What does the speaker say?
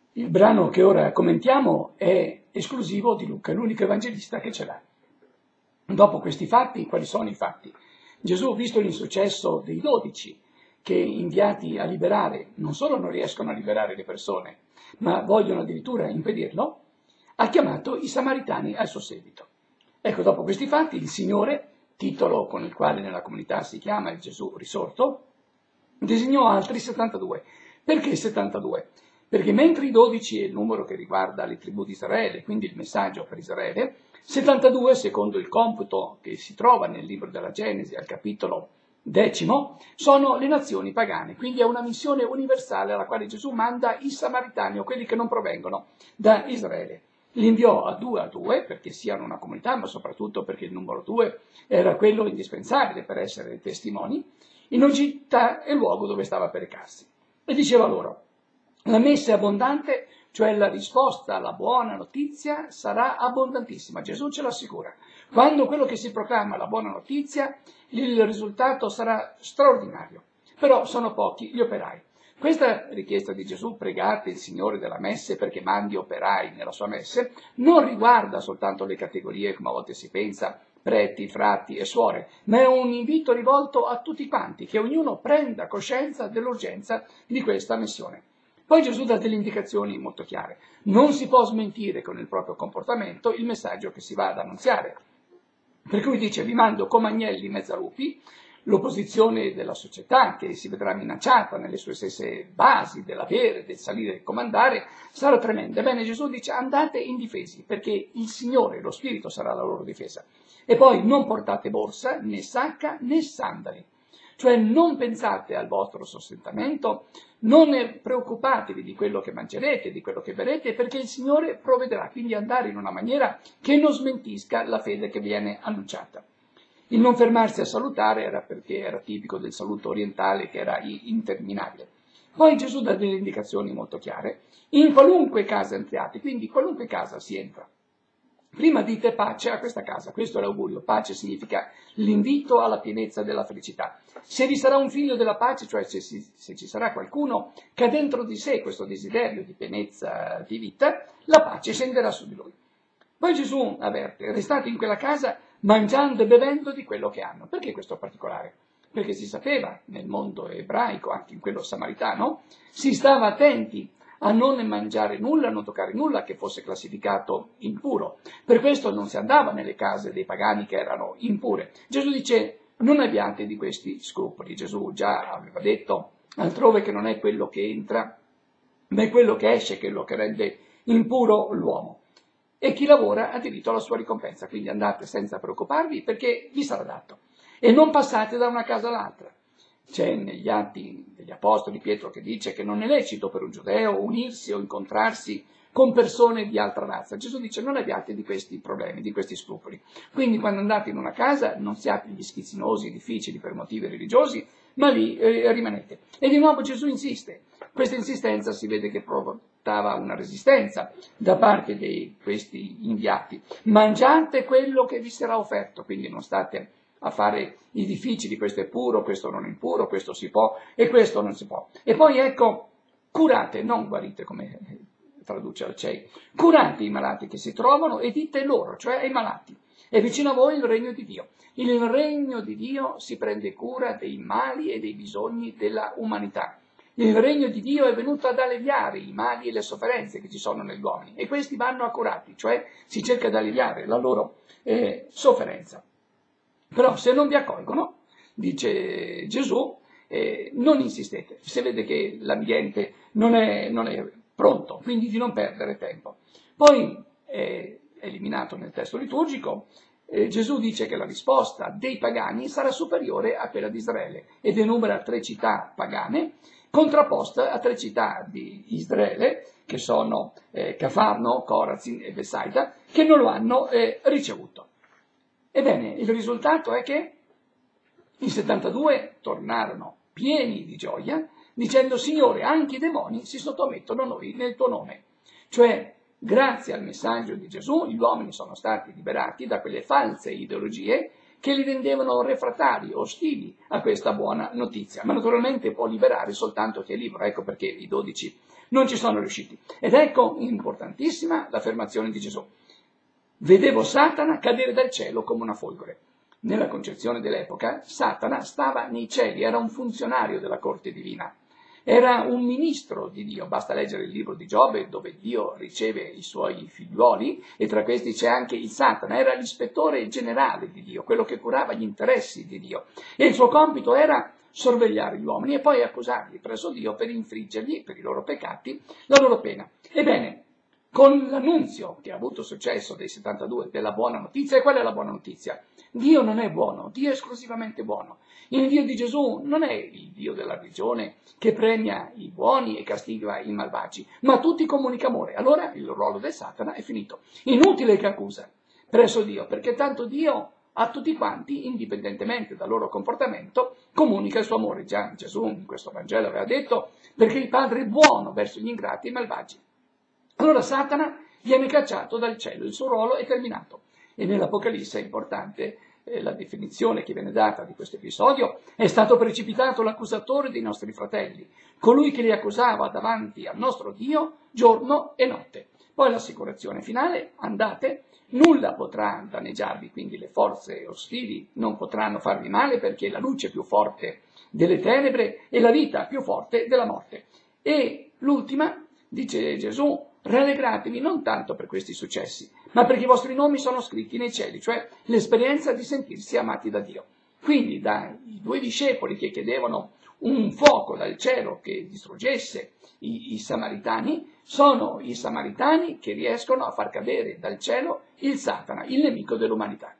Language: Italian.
Il brano che ora commentiamo è esclusivo di Luca, è l'unico evangelista che ce l'ha. Dopo questi fatti, quali sono i fatti? Gesù, visto l'insuccesso dei 12, che inviati a liberare, non solo non riescono a liberare le persone, ma vogliono addirittura impedirlo, ha chiamato i Samaritani al suo seguito. Ecco, dopo questi fatti, il Signore, titolo con il quale nella comunità si chiama il Gesù risorto, designò altri 72. Perché 72? Perché mentre i 12 è il numero che riguarda le tribù di Israele, quindi il messaggio per Israele, 72, secondo il computo che si trova nel libro della Genesi, al capitolo 10, sono le nazioni pagane. Quindi è una missione universale alla quale Gesù manda i Samaritani, o quelli che non provengono da Israele. Li inviò a due, perché siano una comunità, ma soprattutto perché il numero 2 era quello indispensabile per essere testimoni, in ogni città e luogo dove stava per recarsi. E diceva loro: la messa è abbondante, cioè la risposta alla buona notizia sarà abbondantissima. Gesù ce l'assicura. Quando quello che si proclama la buona notizia, il risultato sarà straordinario. Però sono pochi gli operai. Questa richiesta di Gesù, pregate il Signore della messe perché mandi operai nella sua messe, non riguarda soltanto le categorie, come a volte si pensa, preti, frati e suore, ma è un invito rivolto a tutti quanti, che ognuno prenda coscienza dell'urgenza di questa missione. Poi Gesù dà delle indicazioni molto chiare. Non si può smentire con il proprio comportamento il messaggio che si va ad annunziare. Per cui dice: vi mando come agnelli in mezzo a lupi. L'opposizione della società, che si vedrà minacciata nelle sue stesse basi dell'avere, del salire e del comandare, sarà tremenda. Ebbene, Gesù dice: andate indifesi, perché il Signore, lo Spirito, sarà la loro difesa. E poi non portate borsa, né sacca, né sandali. Cioè non pensate al vostro sostentamento, non preoccupatevi di quello che mangerete, di quello che berrete, perché il Signore provvederà. Quindi andare in una maniera che non smentisca la fede che viene annunciata. Il non fermarsi a salutare era perché era tipico del saluto orientale, che era interminabile. Poi Gesù dà delle indicazioni molto chiare. In qualunque casa entriate, quindi in qualunque casa si entra, prima dite pace a questa casa. Questo è l'augurio. Pace significa l'invito alla pienezza della felicità. Se vi sarà un figlio della pace, cioè se ci sarà qualcuno che ha dentro di sé questo desiderio di pienezza di vita, la pace scenderà su di lui. Poi Gesù avverte: restate in quella casa mangiando e bevendo di quello che hanno. Perché questo particolare? Perché si sapeva, nel mondo ebraico, anche in quello samaritano, si stava attenti a non mangiare nulla, a non toccare nulla che fosse classificato impuro. Per questo non si andava nelle case dei pagani che erano impure. Gesù dice: non abbiate di questi scrupoli. Gesù già aveva detto altrove che non è quello che entra, ma è quello che esce, quello che rende impuro l'uomo. E chi lavora ha diritto alla sua ricompensa, quindi andate senza preoccuparvi, perché vi sarà dato. E non passate da una casa all'altra. C'è negli Atti degli Apostoli Pietro che dice che non è lecito per un giudeo unirsi o incontrarsi con persone di altra razza. Gesù dice: non abbiate di questi problemi, di questi scrupoli. Quindi quando andate in una casa non siate gli schizzinosi, difficili per motivi religiosi, ma lì rimanete. E di nuovo Gesù insiste. Questa insistenza si vede che portava una resistenza da parte di questi inviati. Mangiate quello che vi sarà offerto, quindi non state a fare i difficili: questo è puro, questo non è impuro, questo si può e questo non si può. E poi ecco, curate, non guarite come traduce al CEI, curate i malati che si trovano e dite loro, cioè ai malati: è vicino a voi il regno di Dio. Il regno di Dio si prende cura dei mali e dei bisogni della umanità. Il regno di Dio è venuto ad alleviare i mali e le sofferenze che ci sono negli uomini, e questi vanno accurati, cioè si cerca di alleviare la loro sofferenza. Però se non vi accolgono, dice Gesù, non insistete. Se vede che l'ambiente non è pronto, quindi di non perdere tempo. Poi, eliminato nel testo liturgico, Gesù dice che la risposta dei pagani sarà superiore a quella di Israele, ed enumera 3 città pagane contrapposte a 3 città di Israele, che sono Cafarno, Corazin e Bethsaida, che non lo hanno ricevuto. Ebbene, il risultato è che i 72 tornarono pieni di gioia, dicendo: Signore, anche i demoni si sottomettono a noi nel tuo nome. Cioè, grazie al messaggio di Gesù, gli uomini sono stati liberati da quelle false ideologie che li rendevano refrattari, ostili a questa buona notizia. Ma naturalmente può liberare soltanto chi è libero. Ecco perché i 12 non ci sono riusciti. Ed ecco importantissima l'affermazione di Gesù. Vedevo Satana cadere dal cielo come una folgore. Nella concezione dell'epoca, Satana stava nei cieli, era un funzionario della corte divina. Era un ministro di Dio, basta leggere il libro di Giobbe dove Dio riceve i suoi figliuoli e tra questi c'è anche il Satana, era l'ispettore generale di Dio, quello che curava gli interessi di Dio e il suo compito era sorvegliare gli uomini e poi accusarli presso Dio per infliggergli, per i loro peccati, la loro pena. Ebbene, con l'annunzio che ha avuto successo dei 72 della buona notizia, e qual è la buona notizia? Dio non è buono, Dio è esclusivamente buono. Il Dio di Gesù non è il Dio della religione che premia i buoni e castiga i malvagi, ma tutti comunica amore. Allora il ruolo del Satana è finito. Inutile che accusa presso Dio, perché tanto Dio a tutti quanti, indipendentemente dal loro comportamento, comunica il suo amore. Già Gesù in questo Vangelo aveva detto, perché il Padre è buono verso gli ingrati e i malvagi. Allora Satana viene cacciato dal cielo, il suo ruolo è terminato. E nell'Apocalisse è importante la definizione che viene data di questo episodio: è stato precipitato l'accusatore dei nostri fratelli, colui che li accusava davanti al nostro Dio giorno e notte. Poi l'assicurazione finale: andate, nulla potrà danneggiarvi, quindi le forze ostili non potranno farvi male perché la luce è più forte delle tenebre e la vita più forte della morte. E l'ultima, dice Gesù, rallegratevi non tanto per questi successi, ma perché i vostri nomi sono scritti nei cieli, cioè l'esperienza di sentirsi amati da Dio. Quindi dai due discepoli che chiedevano un fuoco dal cielo che distruggesse i samaritani, sono i samaritani che riescono a far cadere dal cielo il Satana, il nemico dell'umanità.